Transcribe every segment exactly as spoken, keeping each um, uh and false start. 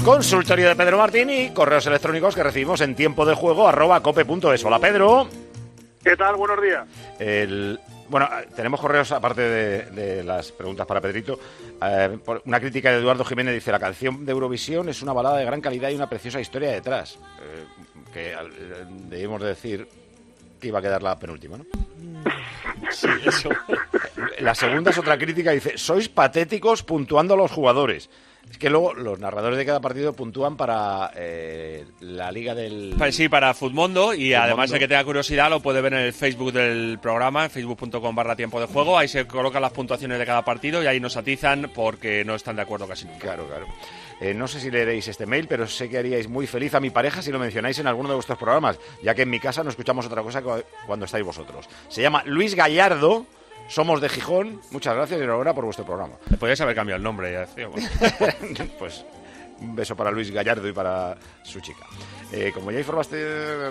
Consultorio de Pedro Martín y correos electrónicos que recibimos en tiempo de juego arroba cope punto es. Hola, Pedro. ¿Qué tal? Buenos días. El, bueno, tenemos correos, aparte de, de las preguntas para Pedrito. Eh, una crítica de Eduardo Jiménez dice: la canción de Eurovisión es una balada de gran calidad y una preciosa historia detrás. Eh, que eh, debemos de decir que iba a quedar la penúltima, ¿no? Sí, eso. La segunda es otra crítica, dice: sois patéticos puntuando a los jugadores. Es que luego los narradores de cada partido puntúan para eh, la liga del... Sí, para Futmundo, y Futmundo. Además el que tenga curiosidad lo puede ver en el Facebook del programa, en facebook punto com barra tiempo de juego. Ahí se colocan las puntuaciones de cada partido y ahí nos atizan porque no están de acuerdo casi nunca. Claro, claro. Eh, no sé si leeréis este mail, pero sé que haríais muy feliz a mi pareja si lo mencionáis en alguno de vuestros programas, ya que en mi casa no escuchamos otra cosa que cuando estáis vosotros. Se llama Luis Gallardo. Somos de Gijón. Muchas gracias y enhorabuena por vuestro programa. Le podríais haber cambiado el nombre, ya decía. Bueno. Pues un beso para Luis Gallardo y para su chica. Eh, como ya informaste...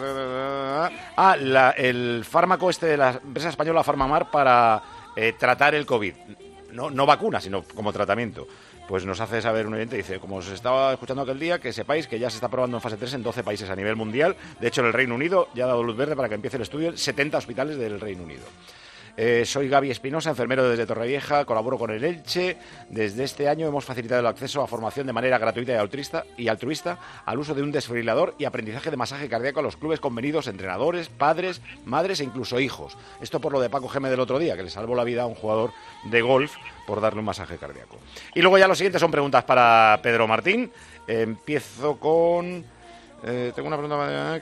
Ah, la, el fármaco este de la empresa española Farmamar para eh, tratar el COVID. No, no vacuna, sino como tratamiento. Pues nos hace saber un oyente, dice: como os estaba escuchando aquel día, que sepáis que ya se está probando en fase tres en doce países a nivel mundial. De hecho, en el Reino Unido ya ha dado luz verde para que empiece el estudio en setenta hospitales del Reino Unido. Eh, soy Gaby Espinosa, enfermero desde Torrevieja, colaboro con el Elche. Desde este año hemos facilitado el acceso a formación de manera gratuita y altruista, y altruista al uso de un desfibrilador y aprendizaje de masaje cardíaco a los clubes convenidos, entrenadores, padres, madres e incluso hijos. Esto por lo de Paco Gémez del otro día, que le salvó la vida a un jugador de golf por darle un masaje cardíaco. Y luego ya lo siguiente son preguntas para Pedro Martín. Eh, empiezo con... Eh, tengo una pregunta...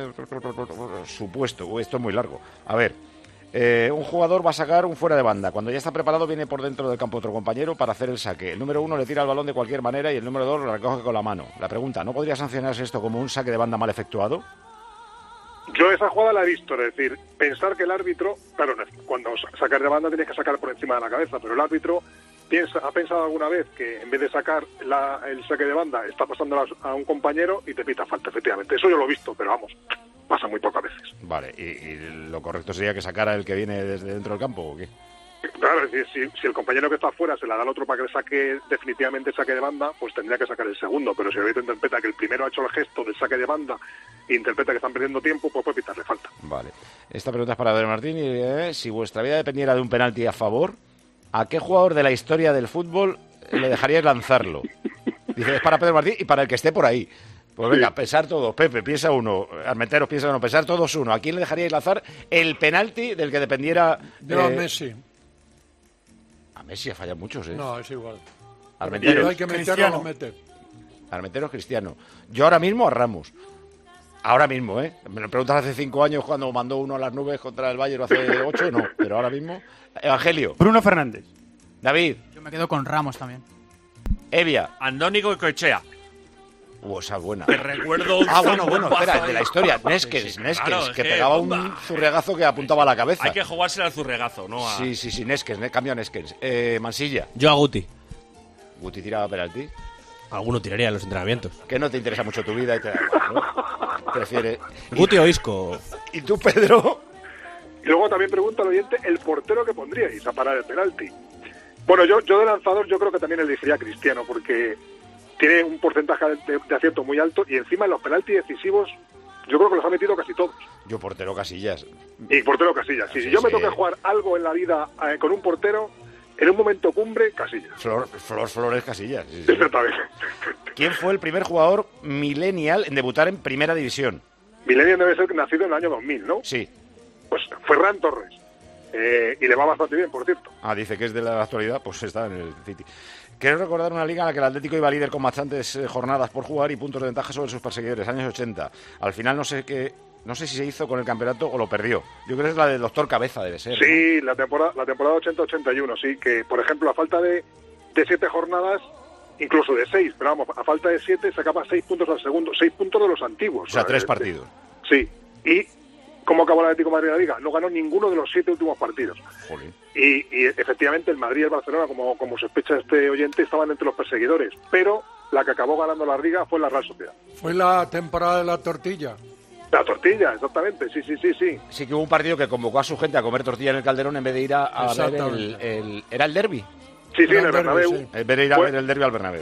Supuesto. Esto es muy largo. A ver... Eh, un jugador va a sacar un fuera de banda. Cuando ya está preparado, viene por dentro del campo otro compañero para hacer el saque. El número uno le tira el balón de cualquier manera y el número dos lo recoge con la mano. La pregunta: ¿no podría sancionarse esto como un saque de banda mal efectuado? Yo esa jugada la he visto, es decir, pensar que el árbitro, claro, cuando sacas de banda tienes que sacar por encima de la cabeza, pero el árbitro piensa, ha pensado alguna vez que en vez de sacar la, el saque de banda está pasando a un compañero y te pita falta, efectivamente. Eso yo lo he visto, pero vamos, pasa muy pocas veces. Vale, ¿y, y lo correcto sería que sacara el que viene desde dentro del campo o qué? Claro, es decir, si, si el compañero que está afuera se la da al otro para que le saque definitivamente el saque de banda, pues tendría que sacar el segundo, pero si el árbitro interpreta que el primero ha hecho el gesto del saque de banda e interpreta que están perdiendo tiempo, pues puede pitarle falta. Vale, esta pregunta es para Pedro Martín y eh, si vuestra vida dependiera de un penalti a favor, ¿a qué jugador de la historia del fútbol le dejaríais lanzarlo? Dice, es para Pedro Martín y para el que esté por ahí. Pues venga, sí. Pensar todos. Pepe, piensa uno. Armenteros, piensa uno. Pensar todos uno. ¿A quién le dejaríais lanzar el penalti del que dependiera? Yo eh... a Messi. A Messi ha fallado muchos, ¿eh? No, es igual. Armenteros. Hay que meterlo, lo mete. Armenteros, Cristiano. Yo ahora mismo a Ramos. Ahora mismo, ¿eh? Me lo preguntas hace cinco años cuando mandó uno a las nubes contra el Bayern, hace ocho, no. Pero ahora mismo... Evangelio. Bruno Fernández. David. Yo me quedo con Ramos también. Evia. Andónico y Coechea. Uh, esa buena. Te recuerdo un Ah, bueno, bueno, espera, de la historia. Neskens, sí, sí, Neskens, claro, que, que pegaba bomba. un zurriagazo que apuntaba a la cabeza. Hay que jugársela al zurriagazo, ¿no? A... Sí, sí, sí, Neskens, ne, cambio a Neskens. Eh, Mansilla. Yo a Guti. Guti tiraba penalti. Alguno tiraría en los entrenamientos. Que no te interesa mucho tu vida y te da igual, ¿no? Prefieres... Guti o Isco. ¿Y tú, Pedro? Y luego también pregunta al oyente el portero que pondríais a parar el penalti. Bueno, yo, yo de lanzador yo creo que también elegiría a Cristiano, porque tiene un porcentaje de, de acierto muy alto y encima en los penaltis decisivos yo creo que los ha metido casi todos. Yo portero Casillas. Y portero Casillas. Si Sí, yo me sí. toca jugar algo en la vida eh, con un portero, en un momento cumbre, Casillas. Flor, Flor Flores Casillas. Sí, sí. Exactamente. ¿Quién fue el primer jugador millennial en debutar en Primera División? Millennial debe ser nacido en el año dos mil, ¿no? Sí. Pues fue Ferran Torres. Eh, y le va bastante bien, por cierto. Ah, dice que es de la actualidad, pues está en el City. Quiero recordar una liga en la que el Atlético iba líder con bastantes eh, jornadas por jugar y puntos de ventaja sobre sus perseguidores, años ochenta. Al final no sé qué, no sé si se hizo con el campeonato o lo perdió. Yo creo que es la del doctor Cabeza, debe ser. Sí, ¿no? la temporada la temporada ochenta ochenta y uno, sí, que por ejemplo a falta de, de siete jornadas, incluso de seis, pero vamos, a falta de siete sacaba seis puntos al segundo, seis puntos de los antiguos. O sea, tres de, partidos. Sí, y ¿cómo acabó el Atlético de Madrid en la Liga? No ganó ninguno de los siete últimos partidos. Jolín. Y, y efectivamente el Madrid y el Barcelona, como, como sospecha este oyente, estaban entre los perseguidores, pero la que acabó ganando la Liga fue la Real Sociedad. Fue la temporada de la tortilla. La tortilla, exactamente, sí, sí, sí, sí. Sí que hubo un partido que convocó a su gente a comer tortilla en el Calderón en vez de ir a, a ver el, el... ¿Era el derbi? Sí, sí, en el Gran Bernabéu. derbi, sí. En vez de ir a Fue- ver el derbi al Bernabéu.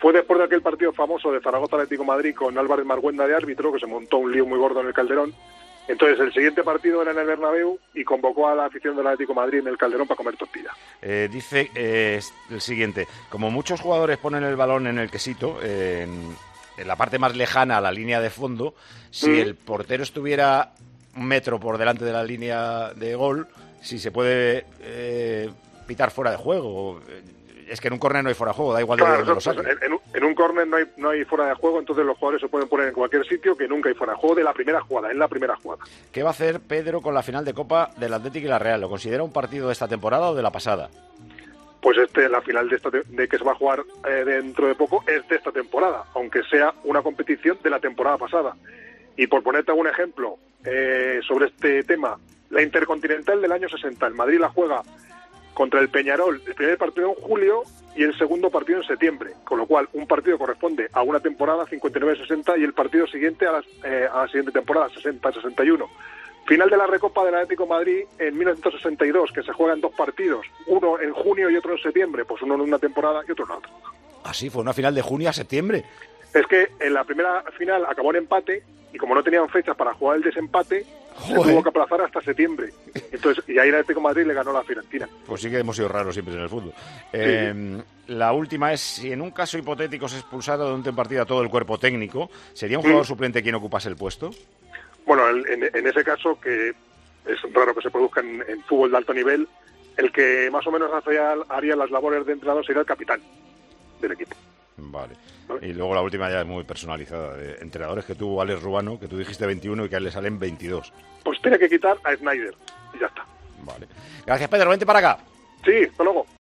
fue después de aquel partido famoso de Zaragoza Atlético Madrid con Álvarez Marguenda de árbitro, que se montó un lío muy gordo en el Calderón. Entonces el siguiente partido era en el Bernabéu y convocó a la afición del Atlético de Madrid en el Calderón para comer tortilla. Eh, dice eh, el siguiente: como muchos jugadores ponen el balón en el quesito, eh, en, en la parte más lejana a la línea de fondo, si mm. el portero estuviera un metro por delante de la línea de gol, si se puede eh, pitar fuera de juego. Es que en un córner no hay fuera de juego, da igual de claro, dónde lo saque. En, en un córner no hay, no hay fuera de juego, entonces los jugadores se pueden poner en cualquier sitio, que nunca hay fuera de juego de la primera jugada, en la primera jugada. ¿Qué va a hacer Pedro con la final de Copa del Atlético y la Real? ¿Lo considera un partido de esta temporada o de la pasada? Pues este, la final de, esta te- de que se va a jugar eh, dentro de poco es de esta temporada, aunque sea una competición de la temporada pasada. Y por ponerte algún ejemplo eh, sobre este tema, la Intercontinental del año sesenta, el Madrid la juega contra el Peñarol, el primer partido en julio y el segundo partido en septiembre, con lo cual un partido corresponde a una temporada cincuenta y nueve sesenta y el partido siguiente a, las, eh, a la siguiente temporada sesenta sesenta y uno. Final de la Recopa del Atlético de Madrid en mil novecientos sesenta y dos, que se juegan dos partidos, uno en junio y otro en septiembre, pues uno en una temporada y otro en otra. Ah, sí, fue una final de junio a septiembre. Es que en la primera final acabó en empate y como no tenían fechas para jugar el desempate, Joder. se tuvo que aplazar hasta septiembre. Entonces, y ahí el Atlético de Madrid le ganó a la Fiorentina. Pues sí que hemos sido raros siempre en el fútbol. Eh, sí. La última es, si en un caso hipotético se expulsara durante un partido a todo el cuerpo técnico, ¿sería un jugador mm. suplente quien ocupase el puesto? Bueno, en, en ese caso, que es raro que se produzca en, en fútbol de alto nivel, el que más o menos haría, haría las labores de entrenador sería el capitán del equipo. Vale. Y luego la última ya es muy personalizada, de entrenadores que tuvo Alex Ruano, que tú dijiste veintiuno y que a él le salen veintidós. Pues tiene que quitar a Snyder y ya está. Vale. Gracias, Pedro, vente para acá. Sí, hasta luego.